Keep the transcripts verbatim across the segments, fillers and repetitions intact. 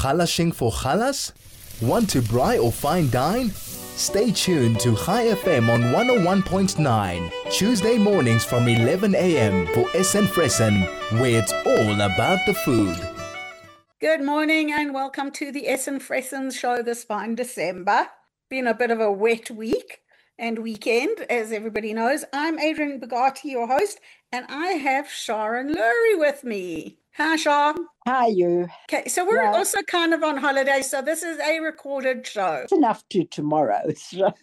Chalashing for chalas? Want to braai or fine dine? Stay tuned to Chai F M on one oh one point nine, Tuesday mornings from eleven a.m. for Essen Fressen, where it's all about the food. Good morning and welcome to the Essen Fressen show this fine December. Been a bit of a wet week and weekend, as everybody knows. I'm Adrian Bugatti, your host, and I have Sharon Lurie with me. Hi, Shar. Hi, you. Okay, so we're Yeah. also kind of on holiday, so this is a recorded show. It's enough to tomorrow. so-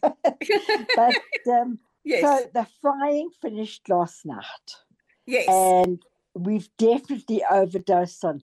but um, Yes, so the frying finished last night, yes. and we've definitely overdosed on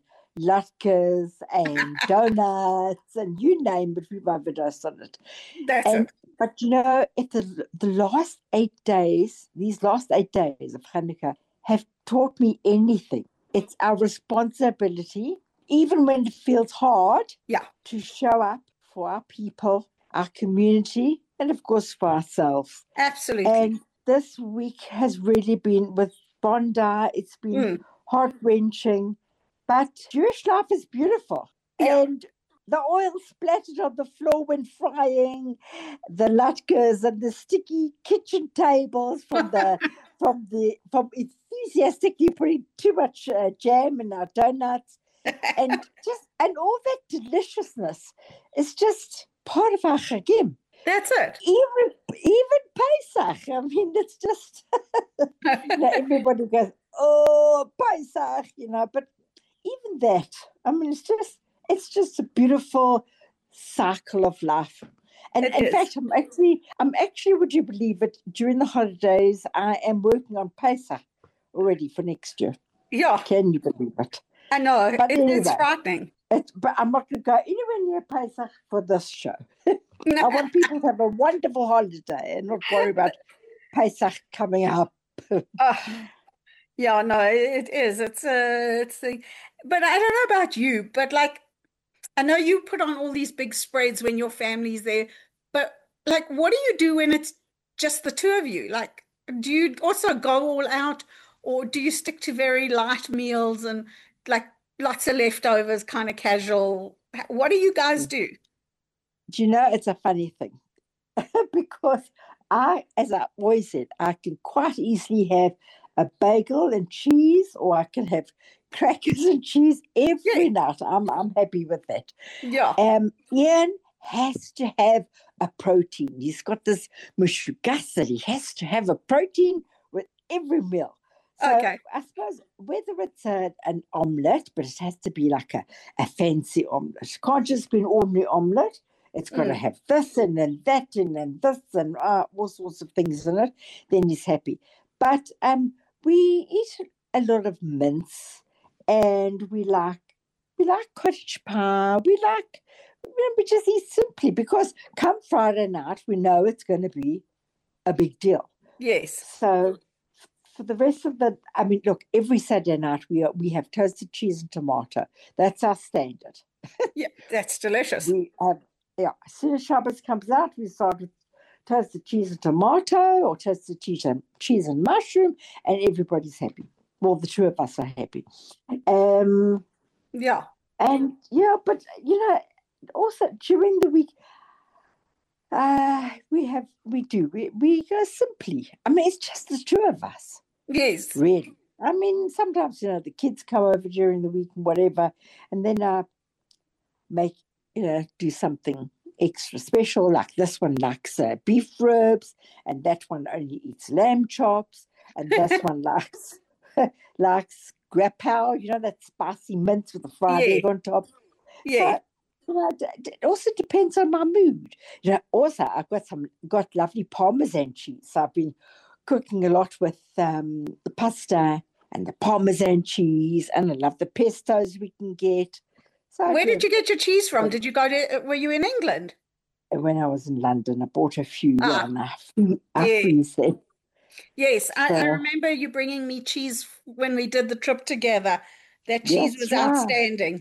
latkes and donuts, and you name it, we've overdosed on it. That's And it. but you know, at the the last eight days, these last eight days of Hanukkah have taught me anything. It's our responsibility, even when it feels hard, Yeah. to show up for our people, our community, and of course for ourselves. Absolutely. And this week has really been with Bondi. It's been Mm. heart-wrenching, but Jewish life is beautiful. Yeah. And the oil splattered on the floor when frying, the latkes and the sticky kitchen tables from the from the from enthusiastically putting too much uh, jam in our donuts, and just and all that deliciousness is just part of our chagim. That's it. Even even Pesach. I mean, it's just you know, everybody goes, oh, Pesach, you know, but even that, I mean, it's just it's just a beautiful cycle of life. And It in is. fact, I'm actually, I'm actually, would you believe it, during the holidays, I am working on Pesach already for next year. Yeah, Can you believe it? I know. But It, it's anyway. frightening. It, but I'm not going to go anywhere near Pesach for this show. I No, want people to have a wonderful holiday and not worry about Pesach coming up. uh, yeah, no, it is. It's uh, it's the, but I don't know about you, but like, I know you put on all these big spreads when your family's there, but like, what do you do when it's just the two of you? Like, do you also go all out, or do you stick to very light meals and like lots of leftovers, kind of casual? What do you guys do? Do you know, it's a funny thing because I, as I always said, I can quite easily have a bagel and cheese, or I can have crackers and cheese every Yeah. night. I'm I'm happy with that. Yeah, Um, Ian has to have a protein. He's got this mushugas that he has to have a protein with every meal. So okay. I suppose whether it's a, an omelette, but it has to be like a, a fancy omelette. It can't just be an ordinary omelette. It's got to Mm. have this and then that and then this and uh, all sorts of things in it. Then he's happy. But um, we eat a lot of mince, and we like we like cottage pie. We like you know, we just eat simply because come Friday night we know it's going to be a big deal. Yes. So for the rest of the, I mean, look, every Saturday night we are, we have toasted cheese and tomato. That's our standard. Yeah, that's delicious. We have, yeah, as soon as Shabbos comes out, we start with toasted cheese and tomato, or toasted cheese and cheese and mushroom, and everybody's happy. Well, the two of us are happy. Um, Yeah. and yeah, but you know, also during the week, uh, we have we do we we go simply. I mean, it's just the two of us. Yes. Really. I mean, sometimes, you know, the kids come over during the week and whatever, and then I make, you know, do something extra special, like this one likes uh, beef ribs, and that one only eats lamb chops, and this one likes likes grapau, you know, that spicy mince with the fried Yeah. egg on top. Yeah. So, you know, it it also depends on my mood. You know, also I've got some got lovely Parmesan cheese. So I've been cooking a lot with um, the pasta and the Parmesan cheese, and I love the pestos we can get. So I Where do did you get your cheese from? Well- Did you go to, were you in England? it when I was in London. I bought a few Ah, and I, free- I yeah. freeze them. Yes, I, I So remember you bringing me cheese when we did the trip together. That cheese was that's right. outstanding.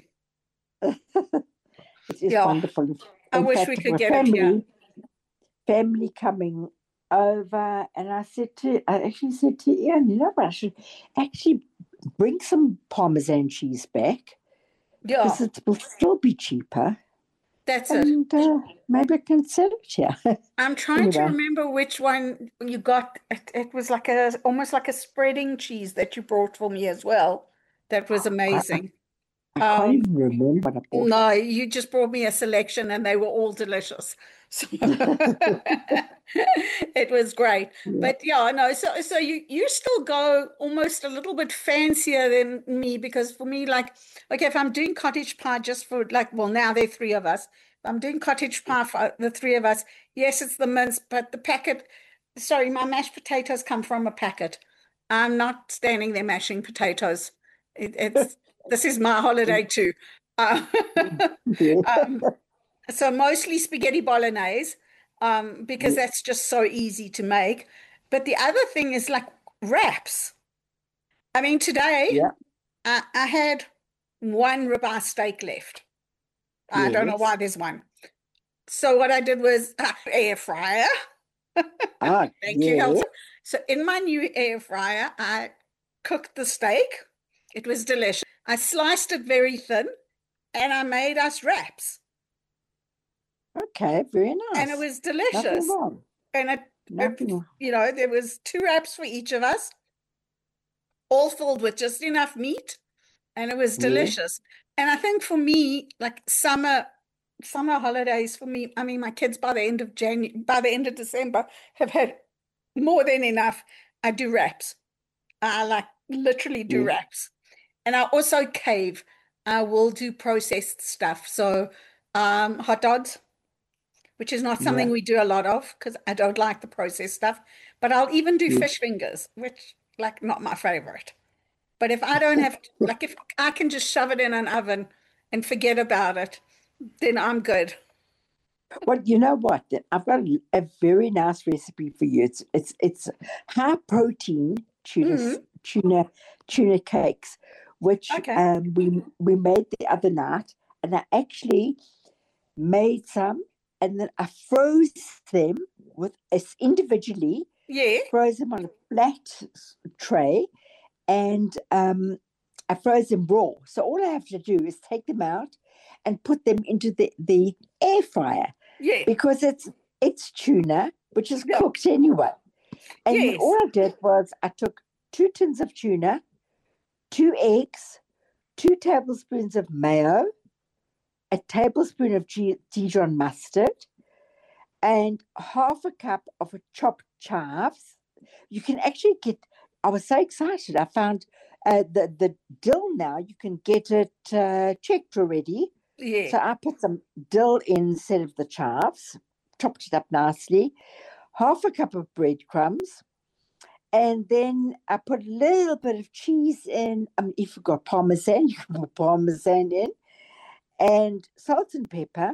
It is Yeah, wonderful. I In wish fact, we could my get it here. family, family coming over, and I said to, I actually said to Ian, you know what, I should actually bring some Parmesan cheese back, Yeah, because it will still be cheaper. that's it. And uh, maybe I can sell it here. I'm trying to Anyway, remember which one you got. It, it was like a almost like a spreading cheese that you brought for me as well. That was I, I, amazing. I can't Um, even remember what I bought. no, you just brought me a selection and they were all delicious. So it was great. Yeah. But yeah, no, so so you you still go almost a little bit fancier than me because for me, like, okay, if I'm doing cottage pie just for like, well, now there are three of us. If I'm doing cottage pie for the three of us, yes, it's the mince, but the packet, sorry, my mashed potatoes come from a packet. I'm not standing there mashing potatoes. It, it's this is my holiday too. Uh, Yeah. um, so mostly spaghetti bolognese, um, because that's just so easy to make. But the other thing is like wraps. I mean, today Yeah. I, I had one ribeye steak left. I don't know Yes. why there's one. So what I did was uh, air fryer. Ah, Thank you, yeah. Elsa. So in my new air fryer, I cooked the steak. It was delicious. I sliced it very thin and I made us wraps. Okay, very And it nice. was Nothing delicious. wrong. And it, it, Nothing wrong. you know, there was two wraps for each of us, all filled with just enough meat, and it was Yeah. delicious. And I think for me, like summer, summer holidays for me, I mean, my kids by the end of January, by the end of December, have had more than enough. I do wraps. I like literally do Yeah. wraps. And I also cave. I will do processed stuff. So um, hot dogs, which is not something Yeah. we do a lot of because I don't like the processed stuff. But I'll even do Yeah. fish fingers, which like not my favorite. But if I don't have, like if I can just shove it in an oven and forget about it, then I'm good. Well, you know what? Then I've got a, a very nice recipe for you. It's it's it's high protein tuna Mm, s- tuna tuna cakes, which okay. um we we made the other night, and I actually made some, and then I froze them with us individually, Yeah. froze them on a flat s- tray, and um I froze them raw. So all I have to do is take them out and put them into the, the air fryer Yeah. because it's it's tuna, which is Yeah. cooked anyway. And then Yes. all I did was I took two tins of tuna, two eggs, two tablespoons of mayo, a tablespoon of G- Dijon mustard, and half a cup of a chopped chives. You can actually get, I was so excited. I found uh, the, the dill now, you can get it uh, checked already. Yeah. So I put some dill in instead of the chives, chopped it up nicely, half a cup of breadcrumbs, and then I put a little bit of cheese in. I mean, if you've got parmesan, you can put parmesan in, and salt and pepper,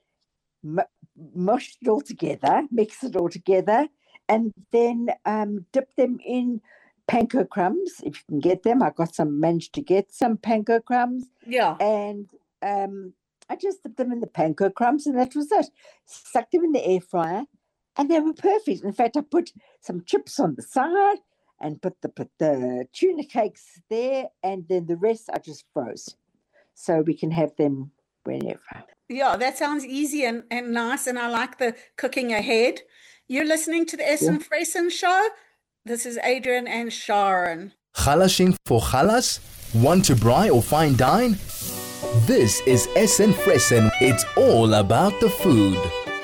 m- mush it all together, mix it all together, and then um, dip them in panko crumbs if you can get them. I got some, managed to get some panko crumbs, Yeah. and um, I just dipped them in the panko crumbs, and that was it. Stuck them in the air fryer, and they were perfect. In fact, I put some chips on the side and put the put the tuna cakes there, and then the rest I just froze, so we can have them whenever. Yeah, that sounds easy and, and nice. And I like the cooking ahead. You're listening to the Yeah. Essen Fressen show. This is Adrian and Sharon. Galashing for galas? Want to braai or fine dine? This is Essen Fressen. It's all about the food.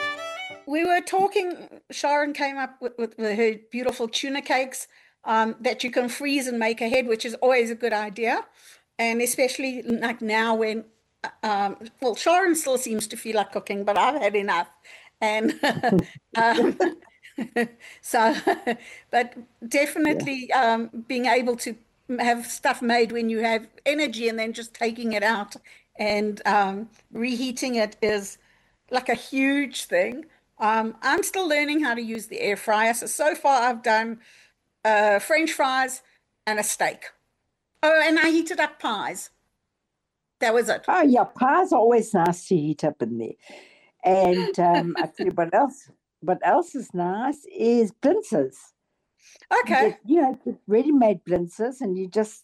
We were talking, Sharon came up with, with, with her beautiful tuna cakes um, that you can freeze and make ahead, which is always a good idea. And especially like now when, um, well, Sharon still seems to feel like cooking, but I've had enough. And um, so, but definitely um, being able to have stuff made when you have energy and then just taking it out and um, reheating it is like a huge thing. Um, I'm still learning how to use the air fryer. So, so far I've done uh, French fries and a steak. Oh, and I heated up pies. That was it. Oh, yeah, pies are always nice to heat up in there. And um, I tell you what else, what else is nice is blintzes. You Okay. get, you know, get ready-made blintzes, and you just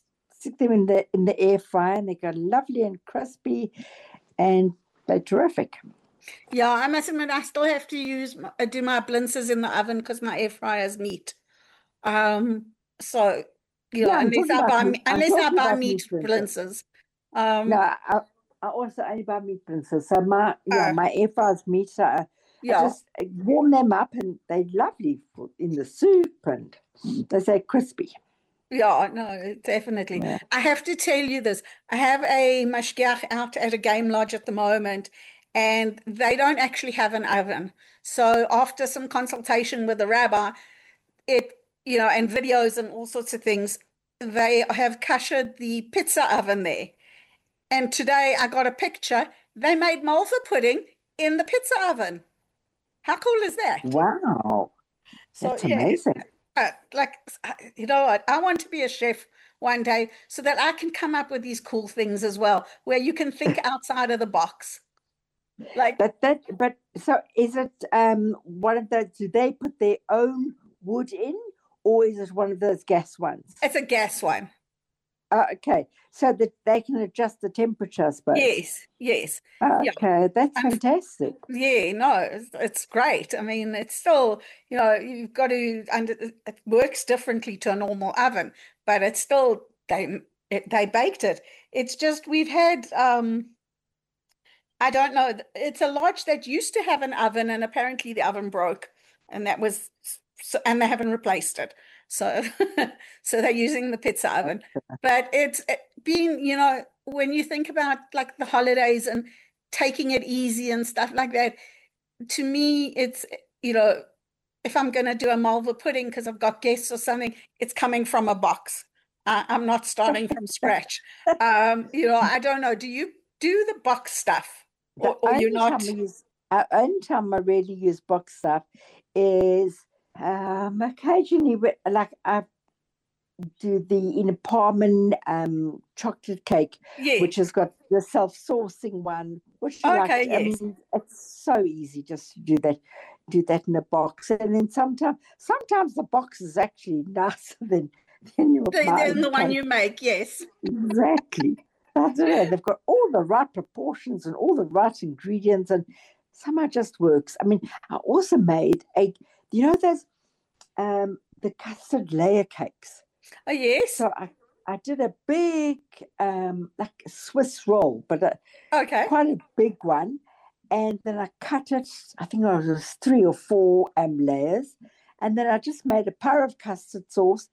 stick them in the in the air fryer, and they go lovely and crispy, and they're terrific. Yeah, I must admit, I still have to use my, uh, do my blintzes in the oven because my air fryer is meat. Um, so yeah, Yeah, I'm unless talking I about buy meat. me- I'm unless I talking buy about meat meat blintzes. blintzes. Um, No, I, I also only buy meat blintzes. So my yeah, uh, my air fryer's meat. So I, I yeah, just warm them up, and they're lovely for, in the soup, and they say crispy. yeah, no, definitely. Yeah. I have to tell you this. I have a mashgiach out at a game lodge at the moment, and they don't actually have an oven. So after some consultation with the rabbi, it, you know, and videos and all sorts of things, they have kashered the pizza oven there. And today I got a picture. They made malva pudding in the pizza oven. How cool is that? Wow, So that's yeah, amazing. uh, like uh, you know what? I want to be a chef one day so that I can come up with these cool things as well, where you can think outside of the box. Like But that, but so is it um one of those? Do they put their own wood in, or is it one of those gas ones? it's a gas one. Uh, okay, so that they can adjust the temperature, I suppose. Yes, yes. Yeah. Okay, that's And fantastic. yeah, no, it's, it's great. I mean, it's still, you know, you've got to, and it, it works differently to a normal oven, but it's still, they it, they baked it. It's just we've had, um, I don't know, it's a lodge that used to have an oven, and apparently the oven broke, and that was, so, and they haven't replaced it. So, so they're using the pizza oven. But it's it, been, you know, when you think about like the holidays and taking it easy and stuff like that, to me, it's, you know, if I'm going to do a malva pudding because I've got guests or something, it's coming from a box. I, I'm not starting from scratch. Um, you know, I don't know. Do you do the box stuff, The or, or you're only not? time I use, uh, only time I really use box stuff is um occasionally, with- like I do the in a Parman um chocolate cake, Yeah. which has got the self-sourcing one, which I like. Okay. I Yes. mean, it's so easy just to do that, do that in a box, and then sometimes, sometimes the box is actually nicer than than your The, my the, own the one cake. you make. Yes. Exactly. I don't know. They've got all the right proportions and all the right ingredients, and somehow just works. I mean, I also made a, you know, there's um the custard layer cakes. Oh, yes. So I, I did a big, um, like a Swiss roll, but a, Okay. quite a big one. And then I cut it, I think it was three or four um, layers. And then I just made a pie of custard sauce,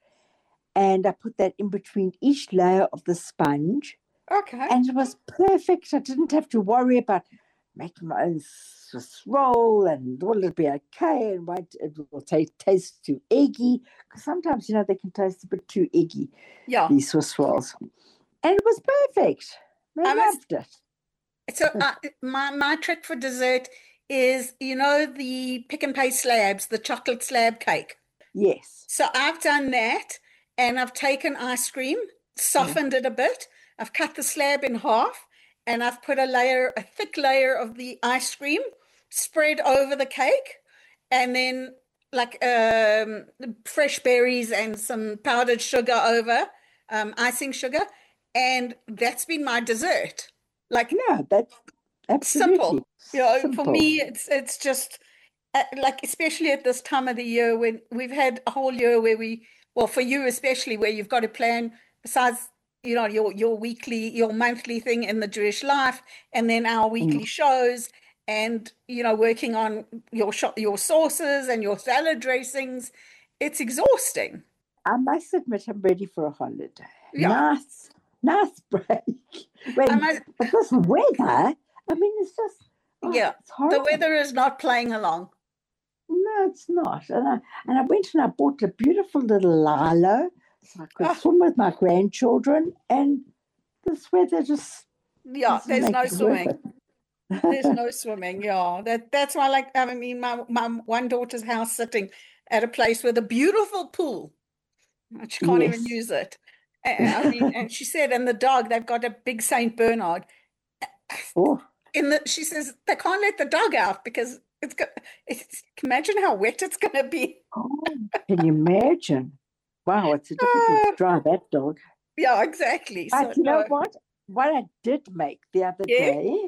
and I put that in between each layer of the sponge. Okay. And it was perfect. I didn't have to worry about making my own Swiss roll and will it be okay, and might it will taste, taste too eggy. Because sometimes, you know, they can taste a bit too eggy, Yeah. these Swiss rolls. And it was perfect. They I must, loved it. so uh, my my trick for dessert is, you know, the pick and pay slabs, the chocolate slab cake. Yes. So I've done that, and I've taken ice cream, softened it a bit. I've cut the slab in half, and I've put a layer, a thick layer of the ice cream spread over the cake, and then like um, fresh berries and some powdered sugar over, um, icing sugar, and that's been my dessert. Like No, that's absolutely simple. You know, for simple. me, it's it's just uh, like, especially at this time of the year when we've had a whole year where we, well, for you especially, where you've got to plan besides, you know, your your weekly, your monthly thing in the Jewish life, and then our Mm. weekly shows, and you know, working on your shop, your sauces and your salad dressings. It's exhausting. I must admit, I'm ready for a holiday. Yeah, Nice, nice break. I When, must, but this weather, I mean, it's just, oh, yeah, it's the horrible. weather is not playing along. No, it's not. And I and I went and I bought a beautiful little lilo so I could Oh, swim with my grandchildren. And this weather just yeah, doesn't there's make no it worth swimming. There's it. no swimming. Yeah, that that's why, like, I mean, my my one daughter's house sitting at a place with a beautiful pool. She can't even Yes. use it. And, I mean, and she said, and the dog, they've got a big Saint Bernard. Oh, In the, she says they can't let the dog out because it's got. It's, imagine how wet it's going to be. oh, can you imagine? Wow, it's a difficult Ah, drive, that dog. Yeah, exactly. So But you know no. what? What I did make the other Yeah. day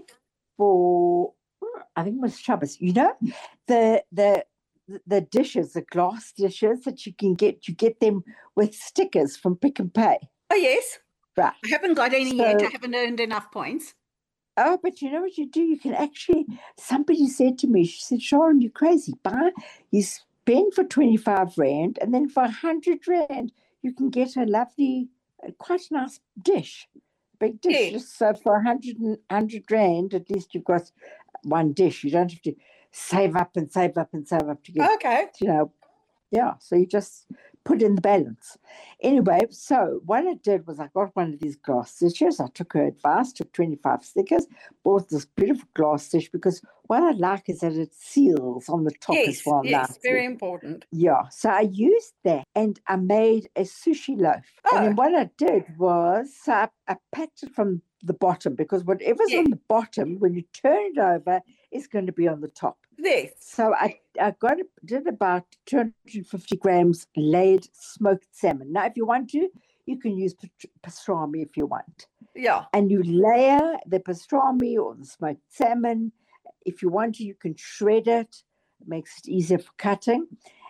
for, I think it was Shabbos, you know, the the the dishes, the glass dishes that you can get, you get them with stickers from Pick and Pay. Oh, yes. Right. I haven't got any So- yet. I haven't earned enough points. Oh, but you know what you do? You can actually, somebody said to me, she said, Sharon, you're crazy. Buy, you spend for twenty-five Rand, and then for one hundred Rand, you can get a lovely, uh, quite nice dish. Big dish. Yeah. So for one hundred, one hundred Rand, at least you've got one dish. You don't have to save up and save up and save up to get, Okay. you know, yeah. So you just put in the balance. Anyway, so what I did was I got one of these glass dishes. I took her advice, took twenty-five stickers, bought this beautiful glass dish because what I like is that it seals on the top Yes, as well. yes, nicely. very important. Yeah, so I used that and I made a sushi loaf. Oh. And then what I did was so I, I packed it from the bottom because whatever's Yeah. on the bottom, when you turn it over, is going to be on the top. Yes. So I, I got it, did about two hundred fifty grams laid smoked salmon. Now, if you want to, you can use pat- pastrami if you want. Yeah. And you layer the pastrami or the smoked salmon. If you want to, you can shred it. It makes it easier for cutting.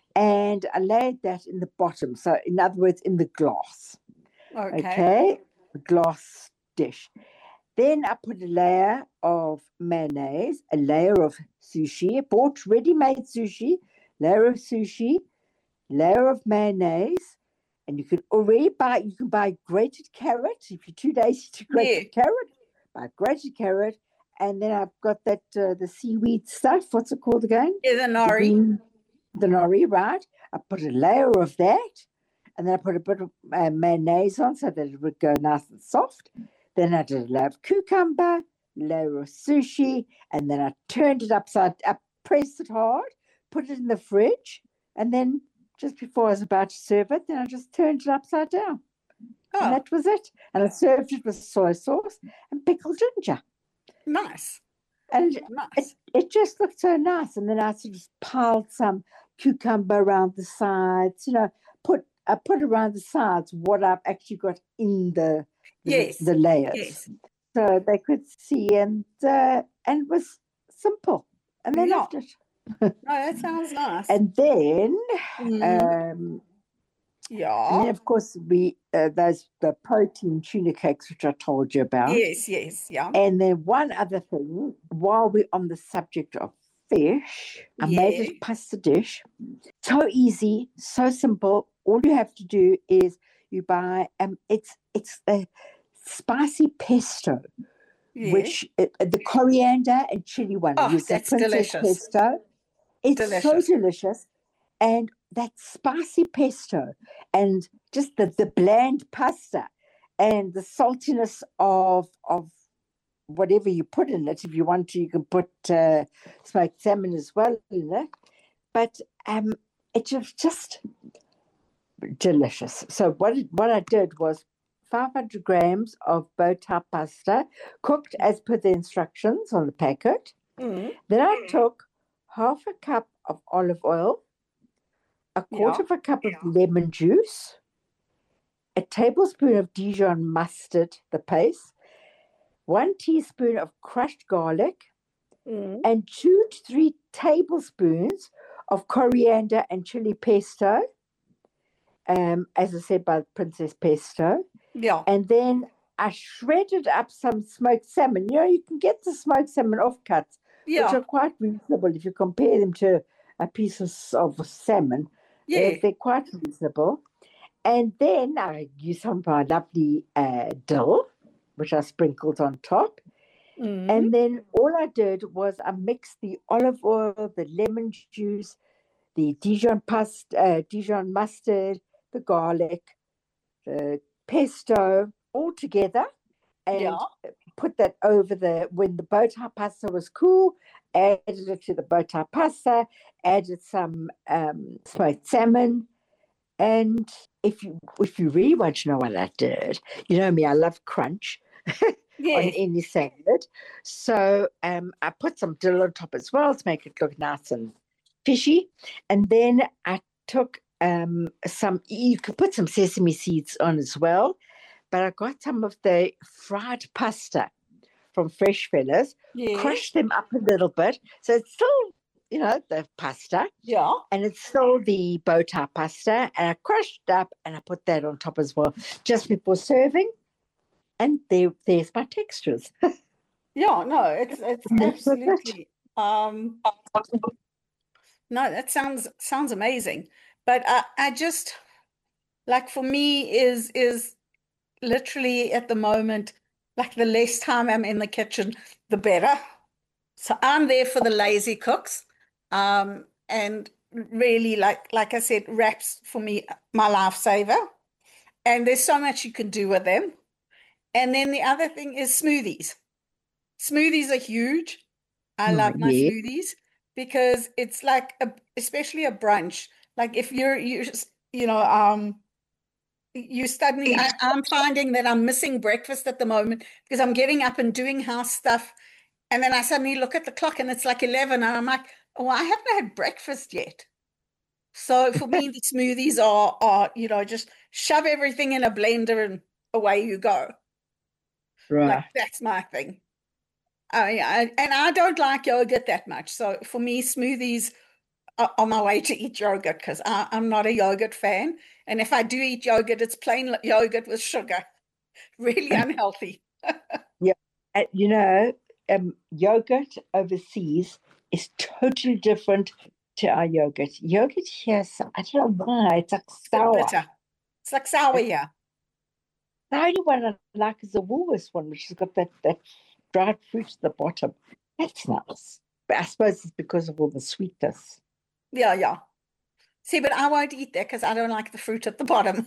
And I laid that in the bottom. So in other words, in the glass. Okay. Okay? The glass dish. Then I put a layer of mayonnaise, a layer of sushi. I bought ready-made sushi, layer of sushi, layer of mayonnaise. And you can already buy, you can buy grated carrot. If you're too lazy to grate Yeah. the carrot, buy grated carrot. And then I've got that, uh, the seaweed stuff. What's it called again? Yeah, the The nori. green- The nori, right? I put a layer of that. And then I put a bit of uh, mayonnaise on so that it would go nice and soft. Then I did a layer of cucumber, layer of sushi, and then I turned it upside up, pressed it hard, put it in the fridge, and then just before I was about to serve it, then I just turned it upside down. And Oh, that was it. And I served it with soy sauce and pickled ginger. nice. And it, Nice. it just looked so nice. And then I sort of piled some cucumber around the sides, you know, put I put around the sides what I've actually got in the the, Yes. the layers. Yes. So they could see, and uh, and it was simple, and they Yeah. loved it. No, that sounds nice. And then, Mm, um, and yeah. then of course we uh, those the protein tuna cakes which I told you about. Yes, yes, yeah. And then one other thing, while we're on the subject of fish, I made Yeah. this pasta dish. So easy, so simple. All you have to do is you buy um, it's it's a spicy pesto. Yeah. Which uh, the coriander and chili one. Oh, Use that that's princess delicious. pesto. It's Delicious. so delicious, and that spicy pesto, and just the, the bland pasta, and the saltiness of of whatever you put in it. If you want to, you can put uh, smoked salmon as well in it. But um, it was just delicious. So what it, what I did was five hundred grams of bow tie pasta, cooked as per the instructions on the packet. Mm, Then I took half a cup of olive oil, a quarter yeah. of a cup of lemon juice, a tablespoon of Dijon mustard, the paste, one teaspoon of crushed garlic, Mm, and two to three tablespoons of coriander and chili pesto, um, as I said, by Princess Pesto. yeah. And then I shredded up some smoked salmon. You know, you can get the smoked salmon offcuts, which Yeah. are quite reasonable if you compare them to a piece of, of salmon. They're, Yeah. they're quite reasonable. And then I used some of my lovely uh, dill, which I sprinkled on top. Mm, And then all I did was I mixed the olive oil, the lemon juice, the Dijon pasta, uh, Dijon mustard, the garlic, the pesto, all together, and yeah. put that over the, when the bow tie pasta was cool, added it to the bow tie pasta, added some um, smoked salmon. And if you if you really want to know what I did, you know me, I love crunch on Yeah. any salad. So um, I put some dill on top as well to make it look nice and fishy. And then I took um, some, you could put some sesame seeds on as well. but I got some of the fried pasta from Fresh Fellas, Yes. crushed them up a little bit. So it's still, you know, the pasta, Yeah. and it's still the bow tie pasta, and I crushed it up and I put that on top as well, just before serving. And there, there's my textures. Yeah, no, it's it's absolutely um no, that sounds sounds amazing. But I, I just like for me is is literally at the moment, like the less time I'm in the kitchen, the better. So I'm there for the lazy cooks. Um, and really like like I said, wraps for me, my lifesaver. And there's so much you can do with them. And then the other thing is smoothies. Smoothies are huge. I Oh, love my yeah. smoothies because it's like a, especially a brunch. Like if you're you you know um you suddenly I, I'm finding that I'm missing breakfast at the moment because I'm getting up and doing house stuff, and then I suddenly look at the clock and it's like eleven, and I'm like, oh, I haven't had breakfast yet. So for me, the smoothies are are you know just shove everything in a blender and away you go. Like Right. that's my thing. I, I and I don't like yogurt that much. So for me, smoothies are on my way to eat yogurt because I'm not a yogurt fan. And if I do eat yogurt, it's plain yogurt with sugar. Really unhealthy. Yeah. And, you know, um, yogurt overseas is totally different to our yogurt. Yogurt here, so- I don't know why, it's like It's a bit sour. bitter. It's like sour, yeah. The only one I like is the Woolworths one, which has got that, that dried fruit at the bottom. That's nice. But I suppose it's because of all the sweetness. Yeah, yeah. See, but I won't eat that because I don't like the fruit at the bottom.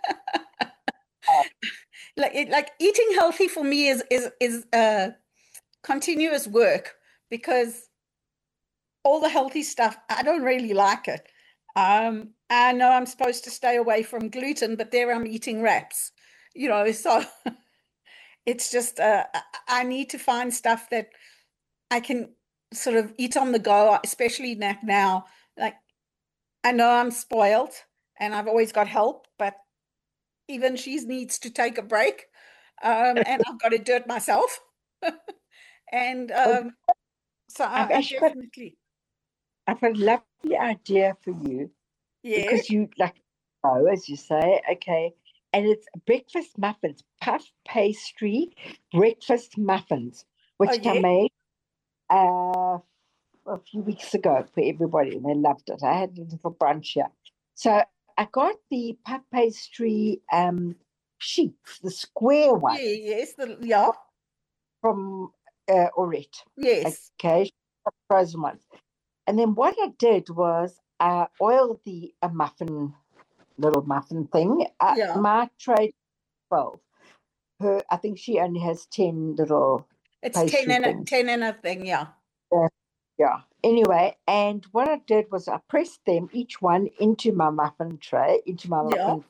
Like, it, like eating healthy for me is is is uh continuous work because all the healthy stuff, I don't really like it. Um, I know I'm supposed to stay away from gluten, but there I'm eating wraps, you know, so it's just uh, I I need to find stuff that I can sort of eat on the go, especially na- now. Like I know I'm spoiled and I've always got help, but even she needs to take a break. Um, and I've got to do it myself. And Well, um, so I've I, I actually got, definitely, I've got a lovely idea for you yeah. because you like, oh, as you say, okay. And it's breakfast muffins, puff pastry breakfast muffins, Oh, which I yeah. made uh, a few weeks ago for everybody, and they loved it. I had a little brunch here. So I got the puff pastry um, sheets, the square one Yeah, yes, the, yeah, from uh, Orette. yes. Okay, frozen ones. And then what I did was I oiled the a muffin, little muffin thing. Uh, Yeah. my tray twelve. Her, I think she only has ten little It's ten pastry and a things. ten and a thing, yeah. Uh, yeah. Anyway, and what I did was I pressed them each one into my muffin tray, into my Yeah. muffin,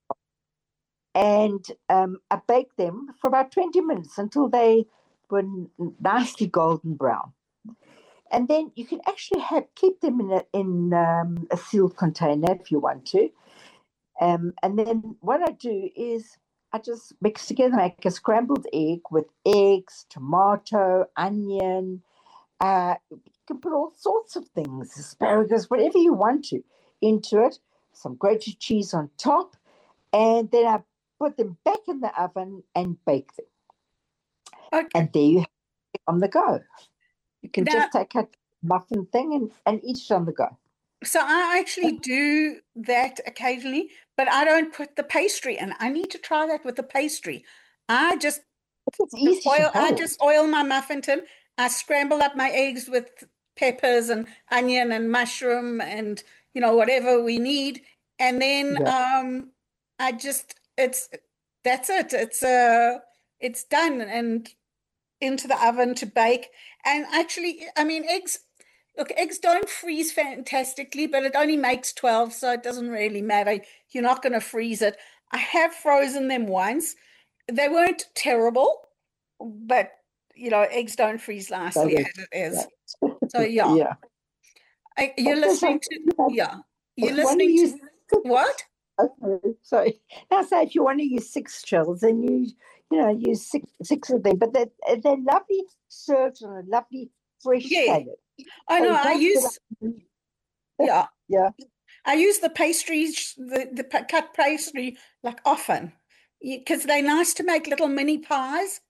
and um, I baked them for about twenty minutes until they were nicely golden brown. And then you can actually have keep them in a in um, a sealed container if you want to. Um, and then what I do is I just mix together, make a scrambled egg with eggs, tomato, onion. Uh, you can put all sorts of things, asparagus, whatever you want to, into it. Some grated cheese on top, and then I put them back in the oven and bake them. Okay. And there you have it on the go. You can Now, just take a muffin thing and, and eat it on the go. so I actually do that occasionally, but I don't put the pastry in. I need to try that with the pastry. I just It's easy to oil, I hold. just oil my muffin tin. I scramble up my eggs with peppers and onion and mushroom and you know whatever we need, and then Yeah. um, I just it's that's it. It's uh it's done and into the oven to bake. And actually, I mean, eggs. Look, eggs don't freeze fantastically, but it only makes twelve, so it doesn't really matter. You're not going to freeze it. I have frozen them once. They weren't terrible, but you know, eggs don't freeze They nicely were, as it is. yeah. So yeah, Yeah. I, you're But there's listening like, to you know, yeah, you're when you listening to use what? Okay, so now, say if you want to use six shells, then you you know use six six of them. But they're they're lovely served on a lovely fresh Yeah. salad. I So know. you I don't feel use like, yeah. yeah, I use the pastries, the the pa- cut pastry like often because they're nice to make little mini pies.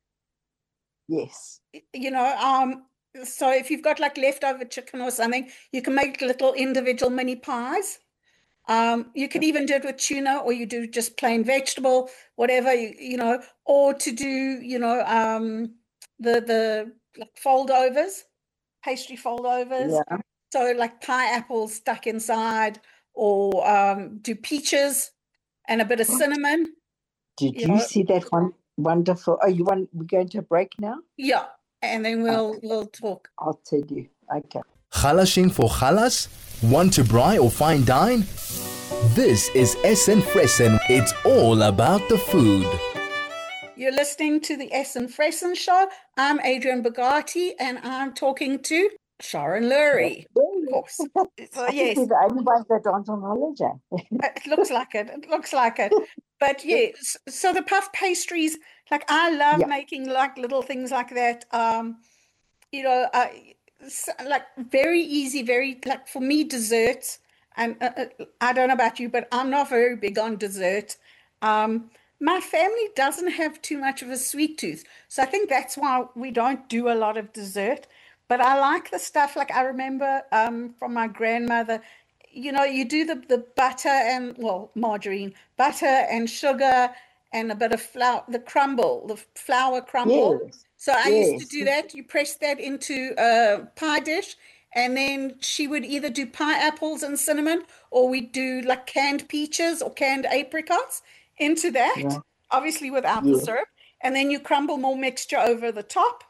yes, You know, um, so if you've got like leftover chicken or something, you can make little individual mini pies. Um, you could even do it with tuna, or you do just plain vegetable, whatever you, you know, or to do, you know, um, the the like foldovers, pastry foldovers. yeah. So like pineapples stuck inside, or um, do peaches and a bit of cinnamon. Did You you know, see that one wonderful? Oh, you want we're going to a break now? yeah, and then we'll we'll talk. I'll tell you. Okay. Galashing for galas? Want to braai or fine dine? This is Essen Fressen. It's all about the food. You're listening to the Essen Fressen Show. I'm Adrian Bogati, and I'm talking to Sharon Lurie, of course. So I think yes, we're the only ones that aren't on holiday. it looks like it. It looks like it. But yes, so the puff pastries, like I love Yeah. making like little things like that. Um, you know, uh, s- like very easy, very like for me desserts. And uh, uh, I don't know about you, but I'm not very big on dessert. Um, my family doesn't have too much of a sweet tooth, so I think that's why we don't do a lot of dessert. But I like the stuff like I remember um, from my grandmother. You know, you do the the butter and well, margarine, butter and sugar and a bit of flour, the crumble, the flour crumble. Yes, So I used to yes, do that. You press that into a pie dish, and then she would either do pineapples and cinnamon, or we'd do like canned peaches or canned apricots into that, right, obviously without the yes, syrup. And then you crumble more mixture over the top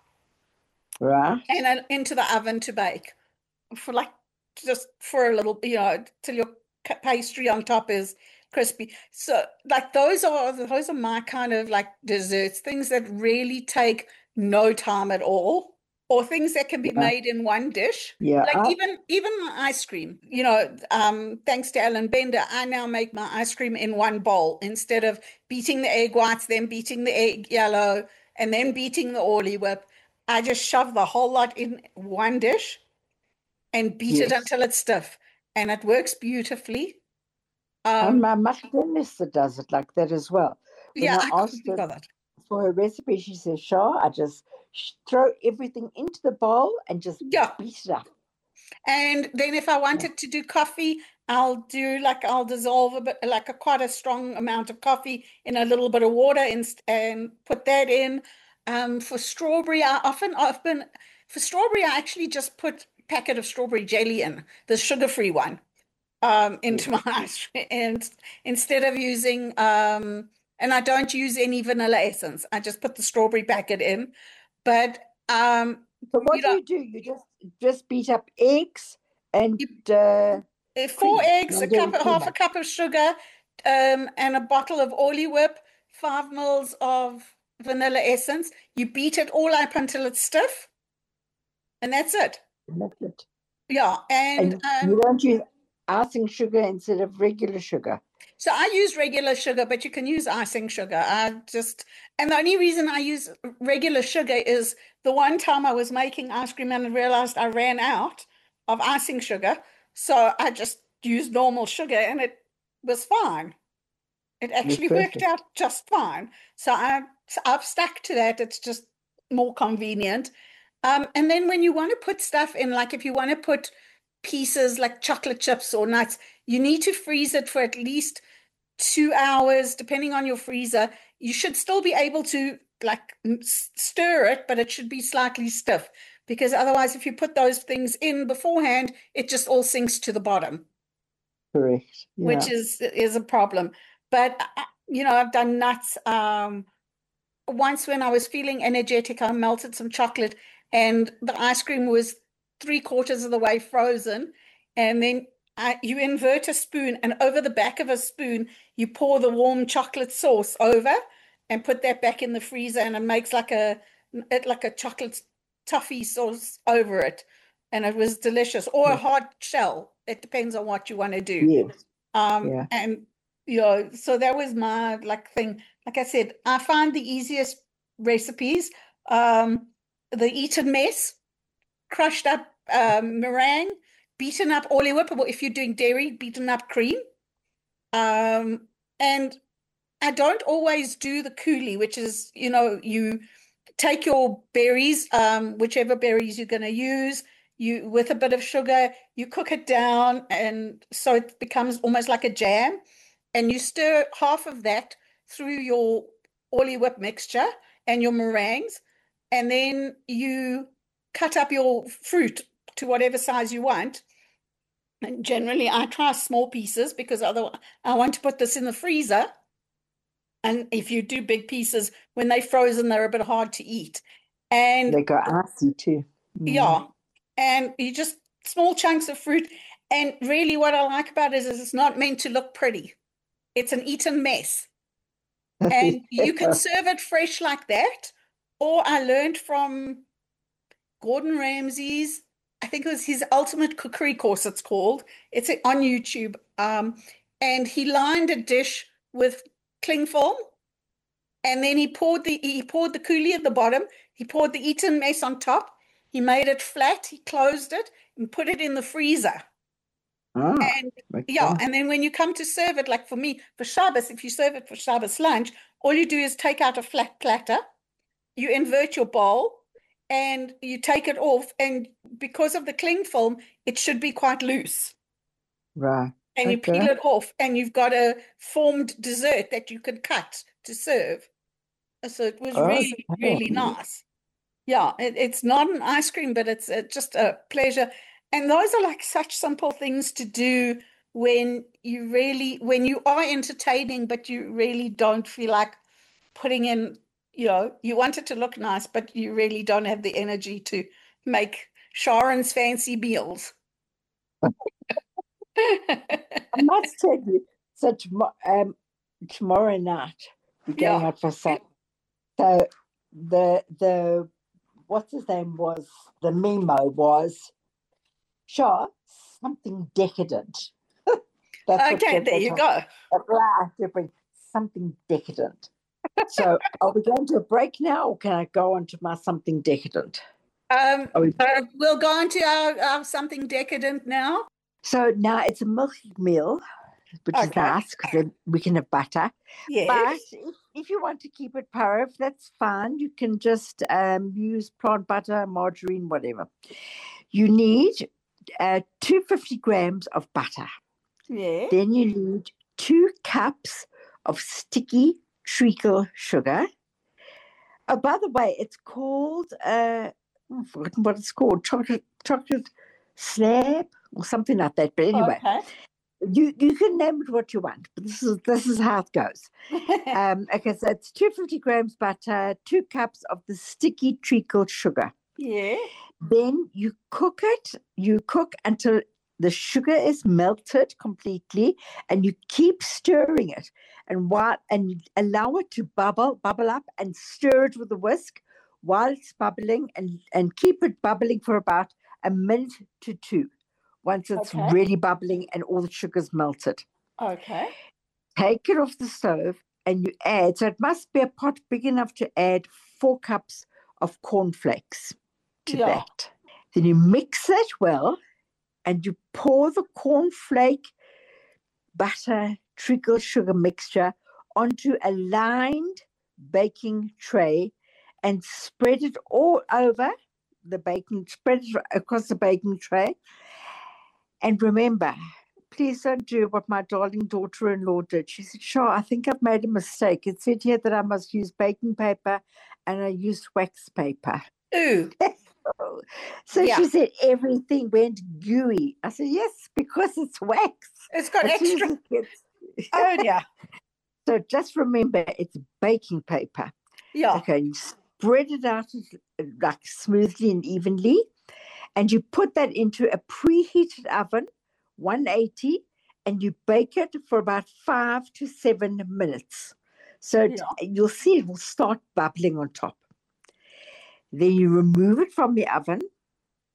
right. and then into the oven to bake for like just for a little, you know, till your pastry on top is crispy. So like those are those are my kind of like desserts, things that really take no time at all, or things that can be Yeah, made in one dish. yeah. Like I, even even my ice cream, you know, um, thanks to Ellen Bender, I now make my ice cream in one bowl instead of beating the egg whites, then beating the egg yellow, and then beating the Orly whip. I just shove the whole lot in one dish and beat it yes. until it's stiff, and it works beautifully. And Um, my mother does it like that as well. When yeah, I I couldn't asked think her of that. for her recipe, she says, "Sure, I just sh- throw everything into the bowl and just Yeah, beat it up." and then if I Yeah. wanted to do coffee, I'll do like I'll dissolve a bit, like a quite a strong amount of coffee in a little bit of water and and put that in. Um, for strawberry, I often often for strawberry, I actually just put a packet of strawberry jelly in, the sugar-free one. Um, Yes, into my ice cream, and instead of using um, and I don't use any vanilla essence. I just put the strawberry packet in. But um, so you what do know, you do? You just just beat up eggs and you, uh, uh, four cream, eggs, a not cup, very too half a much. cup of sugar, um, and a bottle of Orly Whip, five mils of vanilla essence. You beat it all up until it's stiff, and that's it. And that's it. Yeah, and And you um, don't use icing sugar instead of regular sugar. so I use regular sugar, but you can use icing sugar. I just, and the only reason I use regular sugar is the one time I was making ice cream and I realized I ran out of icing sugar. So I just used normal sugar and it was fine. It It was actually worked perfect. out just fine. So I, I've stuck to that. It's just more convenient. Um, and then when you want to put stuff in, like if you want to put pieces like chocolate chips or nuts, you need to freeze it for at least two hours, depending on your freezer. You should still be able to like stir it, but it should be slightly stiff because otherwise, if you put those things in beforehand, it just all sinks to the bottom, Correct. which Yeah. is is a problem. But uh, you know, I've done nuts. Um, once when I was feeling energetic, I melted some chocolate, and the ice cream was three quarters of the way frozen, and then I, you invert a spoon, and over the back of a spoon, you pour the warm chocolate sauce over, and put that back in the freezer, and it makes like a it like a chocolate toffee sauce over it, and it was delicious. Or a Yeah. hard shell. It depends on what you want to do. Yes. Um, Yeah. and you know, so that was my like thing. Like I said, I find the easiest recipes, um, the Eton mess, crushed up um, meringue, beaten up Orly whip, or if you're doing dairy, beaten up cream. Um, and I don't always do the coulis, which is, you know, you take your berries, um, whichever berries you're going to use, you with a bit of sugar, you cook it down, and so it becomes almost like a jam, and you stir half of that through your Orly whip mixture and your meringues, and then you cut up your fruit to whatever size you want. And generally, I try small pieces because otherwise I want to put this in the freezer. And if you do big pieces, when they're frozen, they're a bit hard to eat. And They go icy too. Mm. yeah, and you just small chunks of fruit. And really what I like about it is, is it's not meant to look pretty. It's an eaten mess. And you can serve it fresh like that. Or I learned from Gordon Ramsay's, I think it was his Ultimate Cookery Course, it's called. It's on YouTube. Um, and he lined a dish with cling film, and then he poured the he poured the coulis at the bottom. He poured the Eton mess on top. He made it flat. He closed it and put it in the freezer. Ah, and okay. yeah, and then when you come to serve it, like for me, for Shabbos, if you serve it for Shabbos lunch, all you do is take out a flat platter, you invert your bowl, and you take it off. And because of the cling film, it should be quite loose. Right. And you Okay. peel it off, and you've got a formed dessert that you can cut to serve. So it was really, really Okay. nice. Yeah, it, it's not an ice cream, but it's uh, just a pleasure. And those are like such simple things to do when you really, when you are entertaining, but you really don't feel like putting in, you know, you want it to look nice, but you really don't have the energy to make Sharon's fancy meals. I must tell you, so tomorrow, um, tomorrow night we're going Yeah. out for supper. So the the what's his name was the memo was, sure, something decadent. That's Okay, what there you go. I have to bring something decadent. So are we going to a break now, or can I go on to my something decadent? Um, Are we- uh, we'll go on to our, our something decadent now. So now it's a milky meal, which is Okay. nice because we can have butter. Yes. But if, if you want to keep it pareve, that's fine. You can just um, use plant butter, margarine, whatever. You need uh, two hundred fifty grams of butter. Yeah. Then you need two cups of sticky treacle sugar. Oh, by the way, it's called, uh, I've forgotten what it's called, chocolate chocolate slab or something like that. But anyway, Okay. you, you can name it what you want, but this is this is how it goes. Um, okay, so it's two hundred fifty grams butter, two cups of the sticky treacle sugar. Yeah. Then you cook it, you cook until the sugar is melted completely, and you keep stirring it. And while and allow it to bubble, bubble up, and stir it with a whisk while it's bubbling, and, and keep it bubbling for about a minute to two. Once it's Okay. really bubbling and all the sugar's melted. Okay. Take it off the stove and you add, so it must be a pot big enough to add four cups of cornflakes to Yeah. that. Then you mix that well and you pour the cornflake, butter, treacle sugar mixture onto a lined baking tray and spread it all over the baking, spread it across the baking tray. And remember, please don't do what my darling daughter-in-law did. She said, sure, I think I've made a mistake. It said here that I must use baking paper and I used wax paper. Ooh. So Yeah. she said everything went gooey. I said, yes, because it's wax. It's got As soon as extra. it gets- Oh, yeah. So just remember, it's baking paper. Yeah. Okay, you spread it out like smoothly and evenly, and you put that into a preheated oven, one eighty, and you bake it for about five to seven minutes. So it- Yeah. you'll see it will start bubbling on top. Then you remove it from the oven,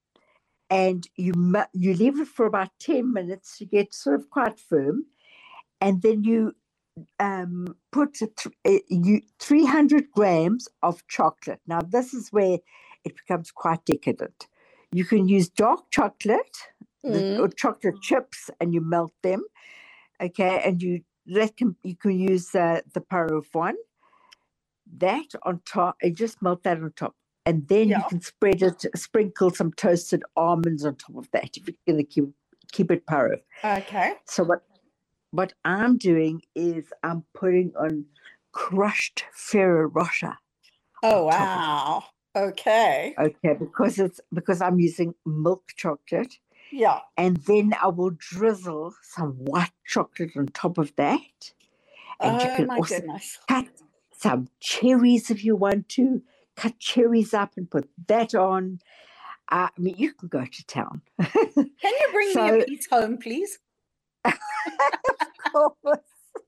and you mu- you leave it for about ten minutes to get sort of quite firm, and then you um, put a th- uh, you three hundred grams of chocolate. Now, this is where it becomes quite decadent. You can use dark chocolate the, Mm. or chocolate chips, and you melt them. Okay, and you let them. You can use uh, the Parov one. That on top, and just melt that on top, and then you Yeah. can spread it. Sprinkle some toasted almonds on top of that if you're going to keep keep it Parov. Okay. So what what I'm doing is I'm putting on crushed Ferrero Rocher. Oh, on top of wow. Okay. it. Okay, because it's because I'm using milk chocolate, Yeah. and then I will drizzle some white chocolate on top of that, and you Oh, can my also goodness. cut some cherries if you want to. Cut cherries up and put that on. Uh, I mean, you can go to town. Can you bring me a So, piece home, please? of course.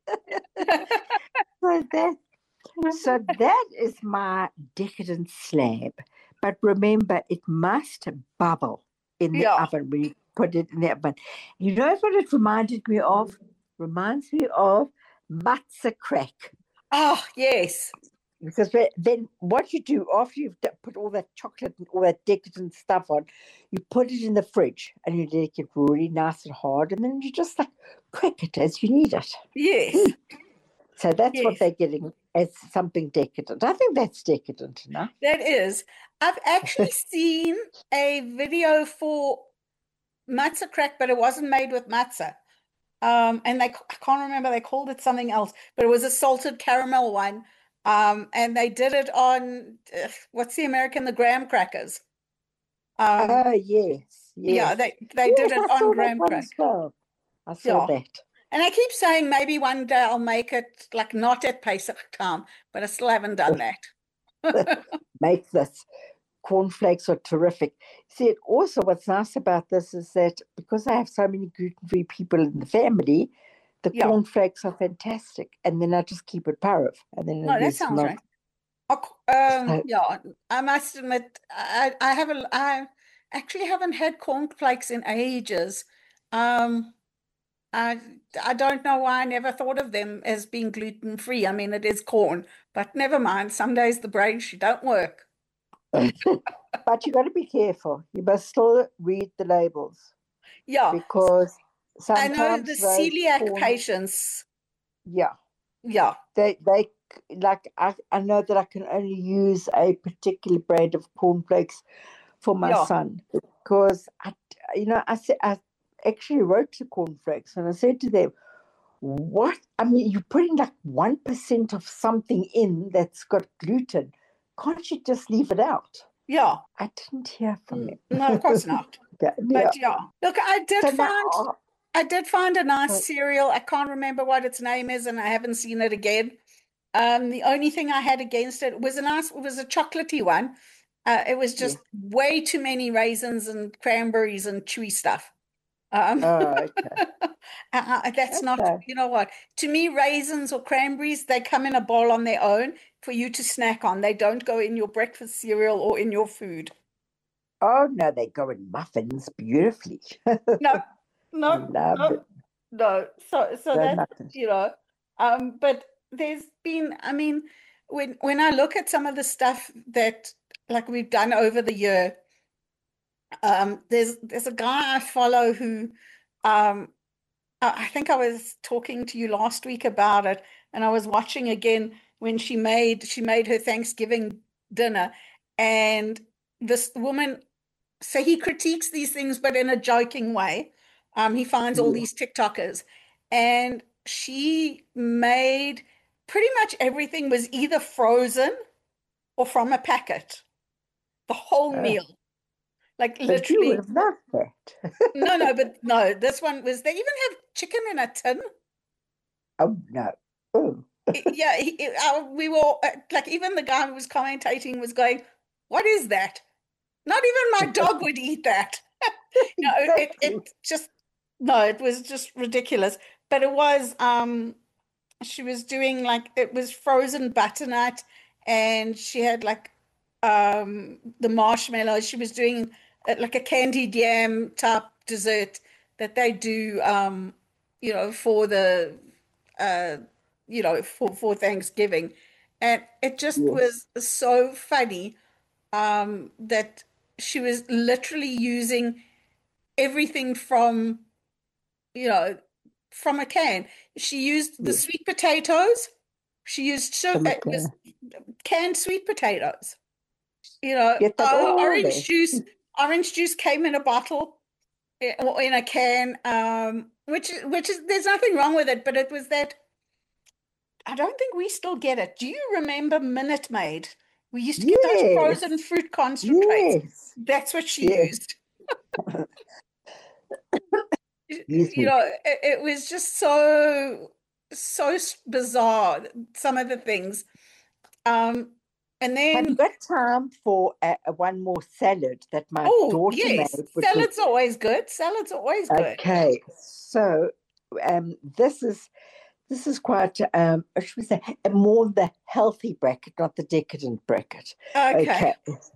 So that, so that is my decadent slab. But remember, it must bubble in the Yeah. oven when you put it in the oven. You know what it reminded me of? Reminds me of matzah crack. Oh, yes. Because the- then what you do after you've d- put all that chocolate and all that decadent stuff on, you put it in the fridge and you let it get really nice and hard, and then you just like crack it as you need it. Yes. So that's what Yes. they're getting as something decadent. I think that's decadent enough. That is. I've actually seen a video for matzah crack, but it wasn't made with matzah. Um, and they, I can't remember, they called it something else, but it was a salted caramel one. Um, and they did it on, uh, what's the American, the graham crackers. Um, Oh, yes, yeah, yes. they, they did Yes, it I on saw that graham one crack. as well. I saw Yeah. that. And I keep saying maybe one day I'll make it like not at Pesach time, but I still haven't done that. Make this. Cornflakes are terrific. See, it also what's nice about this is that because I have so many gluten-free people in the family, the Yeah. cornflakes are fantastic. And then I just keep it Parov, and then No, it that is sounds not. right. Oh, um, So, yeah, I must admit, I, I haven't, I actually haven't had cornflakes in ages. Um, I, I don't know why I never thought of them as being gluten-free. I mean, it is corn, but never mind. Some days the brain she don't work. but you got to be careful. You must still read the labels Yeah, because I know the sometimes those celiac corn, patients. yeah, Yeah, they they like I, I know that I can only use a particular brand of cornflakes for my yeah, son because I, you know, I said I actually wrote to cornflakes and I said to them, "What? I mean, you're putting like one percent of something in that's got gluten. Can't you just leave it out?" yeah. I didn't hear from Mm, him. No, of course not. Yeah, yeah. But yeah, look, I did So find now, I did find a nice uh, cereal. I can't remember what its name is, and I haven't seen it again. Um, the only thing I had against it was a nice, it was a chocolatey one. Uh, it was yeah. just way too many raisins and cranberries and chewy stuff. Um, Oh, okay. uh, that's not, Okay. you know what? To me, raisins or cranberries, they come in a bowl on their own for you to snack on. They don't go in your breakfast cereal or in your food. Oh no, they go in muffins beautifully. No, no, Love no, it. no. So, so So that, muffins. you know, um, but there's been, I mean, when when I look at some of the stuff that like we've done over the year, um, there's there's a guy I follow who, um, I I think I was talking to you last week about it, and I was watching again when she made she made her Thanksgiving dinner, and this woman, so he critiques these things, but in a joking way. Um, he finds all Yeah. these TikTokers, and she made pretty much everything was either frozen or from a packet, the whole Oh, meal, like but you would literally. have loved that. No, no, but no, this one was, they even have chicken in a tin. Oh no. Oh. Yeah, he, he- uh, we were uh, like, even the guy who was commentating was going, "What is that? Not even my dog would eat that." No, it Exactly. it just, no, it was just ridiculous. But it was, um she was doing like, it was frozen butternut, and she had like um the marshmallows. She was doing uh, like a candied yam type dessert that they do, um you know, for the uh, you know, for, for Thanksgiving. And it just Yes. was so funny um, that she was literally using everything from, you know, from a can. She used the Yes. sweet potatoes. She used sugar, From a it was can. canned sweet potatoes. You know, Get that uh, all there. orange juice. Orange juice came in a bottle eh, or in a can, um, which which is there's nothing wrong with it, but it was that I don't think we still get it. Do you remember Minute Maid? We used to get those Yes. frozen fruit concentrates. Yes. That's what she Yes. used. Excuse You me. know, it, it was just so so s- bizarre, some of the things. Um, and Have you then, got time for uh, uh, one more salad that my oh, daughter yes, made, which was salads are always good. Salads are always good. okay? So, um, this is this is quite um, I should say a more the healthy bracket, not the decadent bracket. Okay. Okay.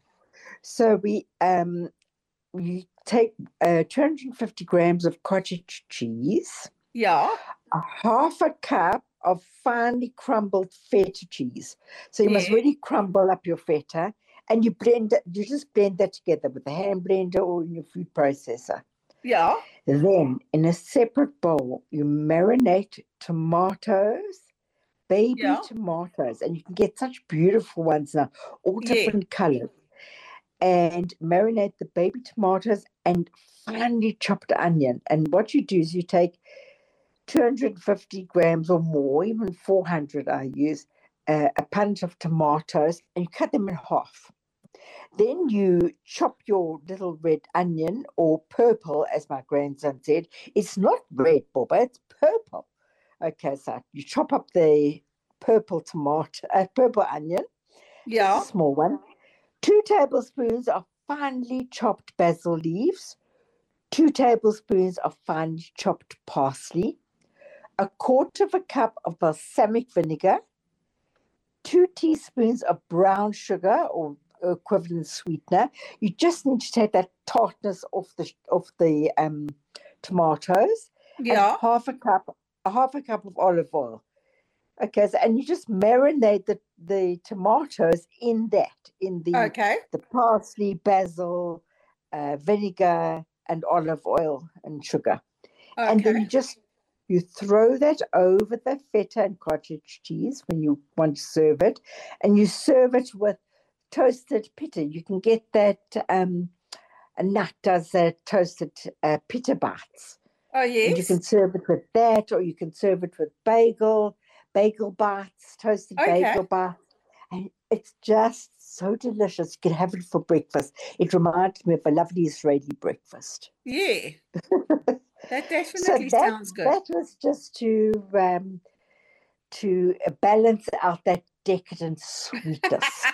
So we um we take uh, two hundred fifty grams of cottage cheese, Yeah. a half a cup of finely crumbled feta cheese. So you must Yeah. really crumble up your feta, and you blend it, you just blend that together with a hand blender or in your food processor. Yeah. Then in a separate bowl, you marinate tomatoes, baby Yeah. tomatoes, and you can get such beautiful ones now, all Yeah. different colors. And marinate the baby tomatoes and finely chopped onion. And what you do is you take two hundred fifty grams or more, even four hundred I use, uh, a punch of tomatoes, and you cut them in half. Then you chop your little red onion, or purple, as my grandson said. It's not red, Bobba, it's purple. Okay, so you chop up the purple tomato, uh, purple onion, Yeah. just a small one. Two tablespoons of finely chopped basil leaves, two tablespoons of finely chopped parsley, a quarter of a cup of balsamic vinegar, two teaspoons of brown sugar or equivalent sweetener. You just need to take that tartness off the off the um, tomatoes, Yeah. and half a cup, a half a cup of olive oil. Okay, so, and you just marinate the, the tomatoes in that, in the Okay. the parsley, basil, uh, vinegar, and olive oil and sugar. And then Okay. you just you throw that over the feta and cottage cheese when you want to serve it, and you serve it with toasted pita. You can get that. Um, a nut does uh, toasted uh, pita bites, Oh, and you yes. can serve it with that, or you can serve it with bagel, bagel bites, toasted Okay. bagel bites, and it's just so delicious. You can have it for breakfast. It reminds me of a lovely Israeli breakfast. Yeah. That So definitely that sounds good. that was just to um, to balance out that decadent sweetness.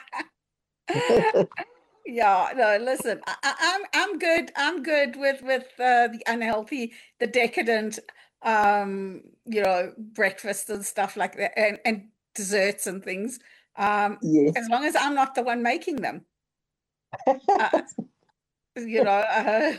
Yeah, no, listen, I, I- I'm I'm good. I'm good with with uh, the unhealthy, the decadent, um, you know, breakfast and stuff like that, and and desserts and things. Um, as Yes. long as I'm not the one making them, uh, you know, uh,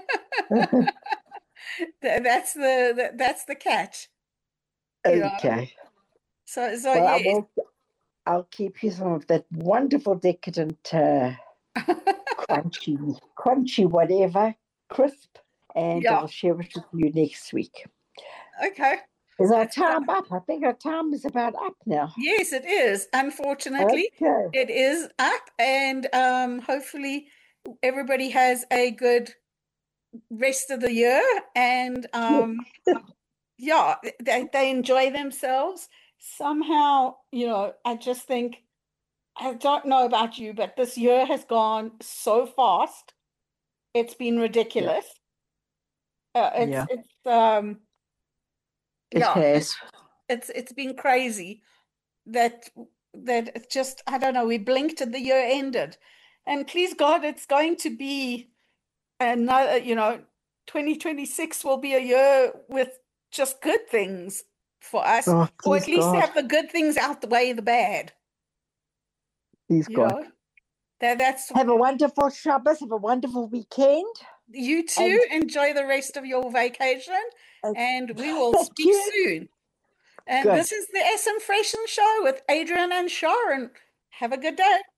th- that's the, the that's the catch, you know. Okay. So so Well, I yes, will. I'll keep you some of that wonderful decadent, uh, crunchy, crunchy whatever, crisp, and yeah, I'll share it with you next week. okay. Is our That's fine. time up? I think our time is about up now. Yes, it is. Unfortunately, Okay. it is up, and um, hopefully everybody has a good rest of the year, and um, yeah, they, they enjoy themselves. Somehow, you know, I just think, I don't know about you, but this year has gone so fast. It's been Yeah. ridiculous. Uh, it's Yeah. it's um It yeah, has. it's it's been crazy that that it's just, I don't know, we blinked and the year ended. And please God, it's going to be another, you know, twenty twenty-six will be a year with just good things for us, Oh, or at please least God. have the good things outweigh the bad, Please you God. know. That that's Have a wonderful Shabbos. Have a wonderful weekend. you And, too. Enjoy the rest of your vacation, uh, and we will thank speak you. soon. And Good. this is the S M Freshen Show with Adrian and Sharon. Have a good day.